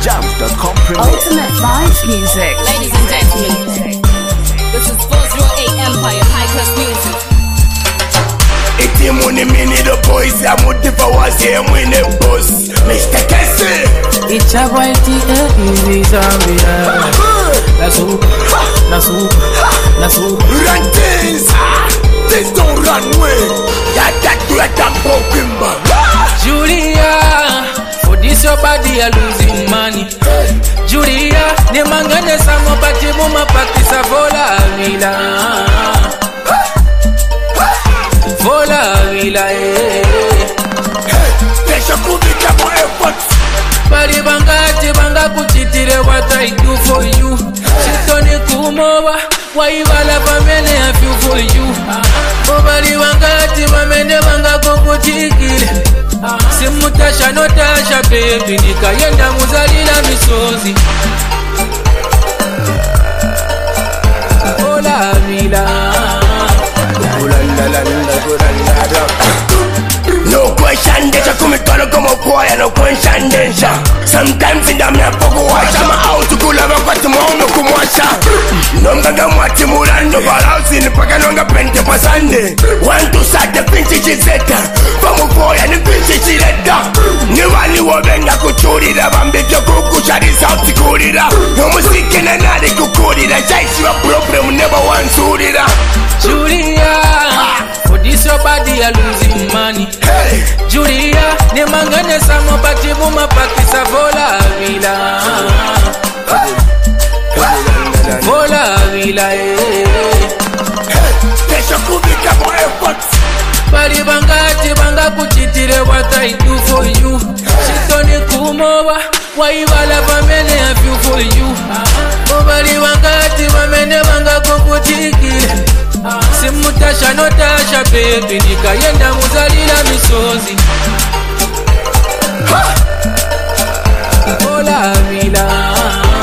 ZJams.com. Ultimate Vibes Music. Ladies and gentlemen, this is 408 Empire High Class Music. Iti muni mini the boys, ya mutifa wazi ya mwine boss Mr. Kessy It's a boy T.A. Zambia. That's who. Run things, things don't run away. That do a tampo kimba. Julia, for this your body you're losing money. Julia, ne mangane samo pati muma pakisa vola vila. Vola vila Tesha kubika mo efforts. Bari banga kuchitire what I do for you. Shitoni kumowa, waivala pamene I feel for you. Bari banga kukuchikile. Simutasha notasha baby, nikayenda muzalila misozi. Vola vila. No question, desha kumikano como kwaya, no question desha. Sometimes in the me poko washa, ma out kula wakati mauno kumwasha. Nombaga mwati murando balausi ni paka nonga pente pasande. Want to start the pinchi chizeta, pamu kwaya ni pinchi chileta. Ni wali wabenga kuchurira, bambivyo kukushari sauti kurira. No musiki na nari kukurira, jaishi wa problem never wansurira. Julia, for this your body you're losing money. Hey. Julia, ne mangane samo pati muma pakisa vola vila. Vola vila Tesha kubika mo efforts. Bari banga kuchitire what I do for you. Shitoni kumowa, waivala pamene I feel for you. Bari banga kukuchikile. Simutasha notasha baby, nikayenda muzalila misozi. Vola vila.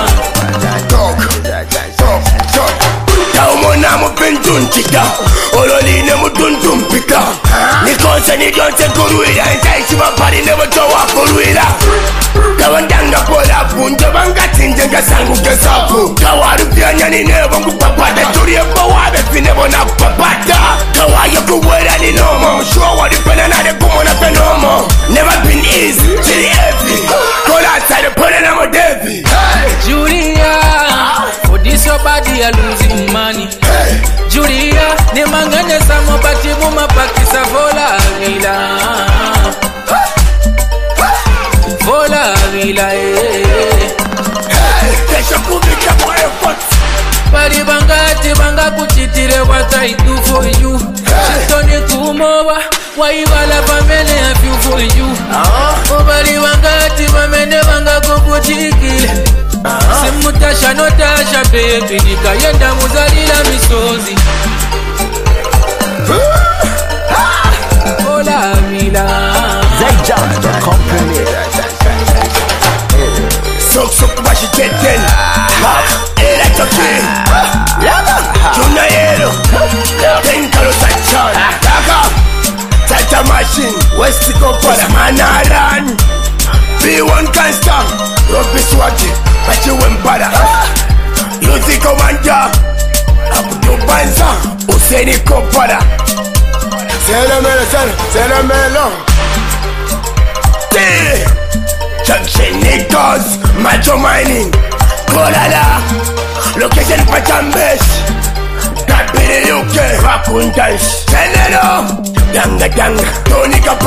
Taumona mupintunchika, ololine mutuntumpika. Nikonse nidonse kuruira, ntaishi mapari nebotowa kuruira. Kawandanga pola punja bangati njenga sangu kesapu. Kawaru pianyani nebo ngupapata, turie pawabe finebo na kupapata. Kawayo kuwera ni nomo, mshua walipena nade kumona penomo. Never been easy, chili heavy. Call outside, put it on my Devi. Julia, for this your body you're losing money. Julia, ne mangane samo pati muma pakisa vola vila. Vola vila Tesha kubika mo efforts. Bari banga kuchitire what I do for you. Shitoni kumowa, waivala pamene I feel for you. Bari banga kukuchikile. Simutasha notasha baby, nikayenda muzalila misozi. Vola vila. ZJams.com. Sok bashi teten. Era toki. Juna yero. Tenkalo sachan. Tata machine. West Kopala Manaran. B1 can't stop. Robbie Swati. Pachi Wempara. Yuzi Komanda. Abdu Banza. Useni Kopala. Selamelo. Junction Nickers, Macho Mining, Kolala, Location Pachambesh, Tapiri UK, Rakuntas, Tenero, Danga, Tonika